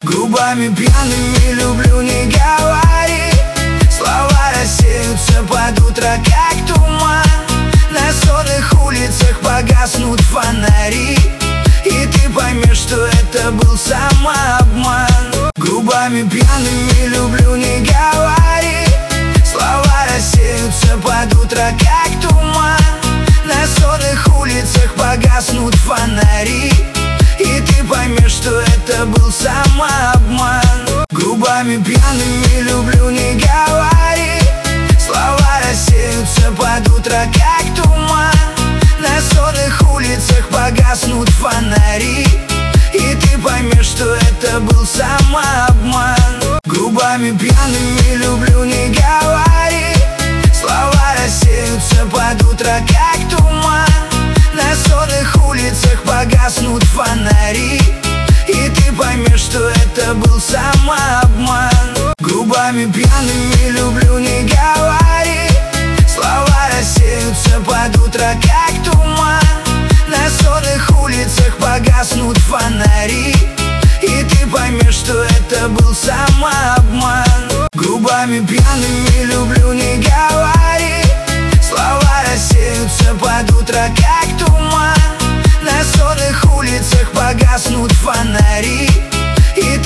Губами пьяными люблю, не говори. Слова рассеются под утро, как туман. На сонных улицах погаснут фонари, и ты поймешь, что это был самообман. Губами пьяными люблю, не говори. Слова рассеются под утро, как туман. На сонных улицах погаснут фонари, и ты поймешь, что это был самообман. Губами пьяными люблю, не говори. Слова рассеются под утро, как туман. На сонных улицах погаснут фонари, и ты поймешь, что это был самообман. Губами пьяными люблю, не говори. Слова рассеются под утро, как туман. На сонных улицах погаснут фонари, и ты поймешь, что это был самообман. Губами пьяными люблю, не говори. Слова рассеются под утро, как туман. На сонных улицах погаснут фонари, и ты поймешь, что это был самообман. Губами пьяными люблю, не говори. Слова рассеются под утро, как туман. На сонных улицах погаснут фонари,